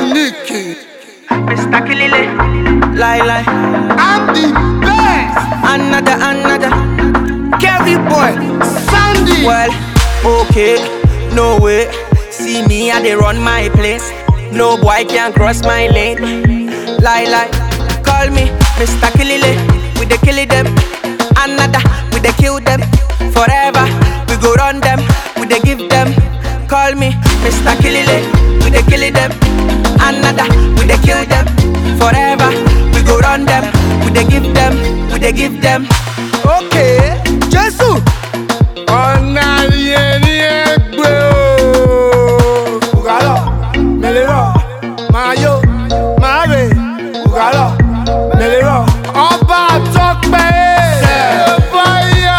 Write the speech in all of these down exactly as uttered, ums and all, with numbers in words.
Nicky, Mister Kilile, lie lie. I'm the best. Another, another. Kerry boy, Sandy. Well, okay, no way. See me, I dey run my place. No boy can cross my lane. Lie lie. Call me Mister Kilile. We dey kill them. Another, we dey kill them. Forever, we go run them. We dey give them. Call me Mister Kilile. We dey kill them. Another, we dey kill them. Forever, we go run them. We dey give them. We dey give them. Okay, Jesus. Ọ̀nà yẹn ni ẹ gbé o. Bùkálọ̀, mẹlẹ́rọ̀, máa yó, máa rè. Bùkálọ̀, mẹlẹ́rọ̀, ọba àtọ́pẹ́. Ṣèfáyà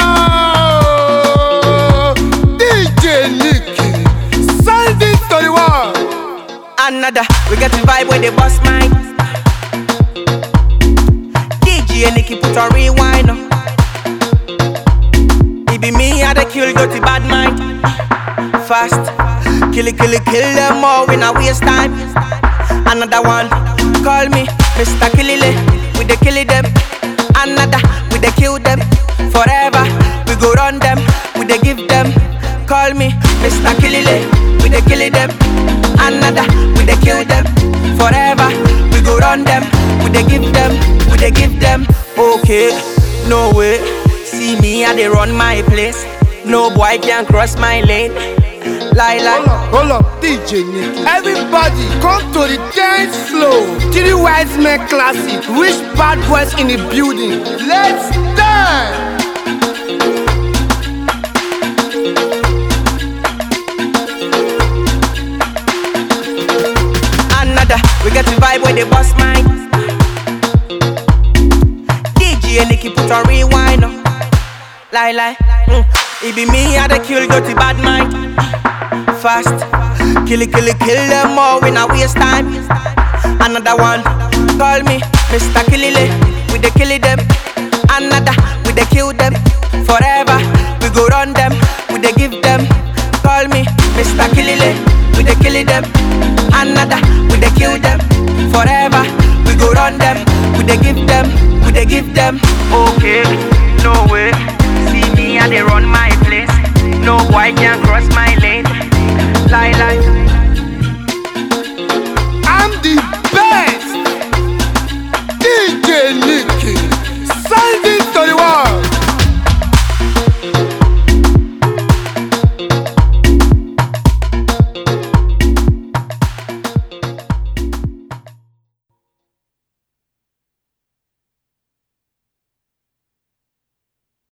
D J Nicky, Sandy twenty-one. Another, we get the vibe when they bust mine. D J Nicky put on rewind. oh. It be me, I the kill, dirty bad mind. Fast, kill it, kill it, kill them all, we not waste time. Another one, call me Mister Kilile. We dey kill them. Another, we dey kill them. Forever, we go run them. We dey give them. Call me Mister Kilile. We dey kill them. Another, we dey kill them. Forever, we go run them. We dey give them. We dey give them. Okay, no way. See me, I dey run my place. No boy can cross my lane. Lie lie. Hold up, hold up, D J Nicky. Everybody, come to the dance floor. Three Wise Men Classic. Rich bad boys in the building. Let's dance. Another, we get the vibe when they bust mine. D J Nicky put on rewind. oh. Lie lie. Mm. It be me, I the kill, dirty bad mind. Fast, kill it, kill it, kill them all, we not waste time. Another one, call me Mister Kilile. We dey kill them. Another, we dey kill them. Forever, we go run them. We dey give them. Call me Mister Kilile. We dey kill them. Another, we dey kill them. Forever, we go run them. We dey give them. We dey give them. Okay, no way. See me, I dey run my place. No boy can cross my lane.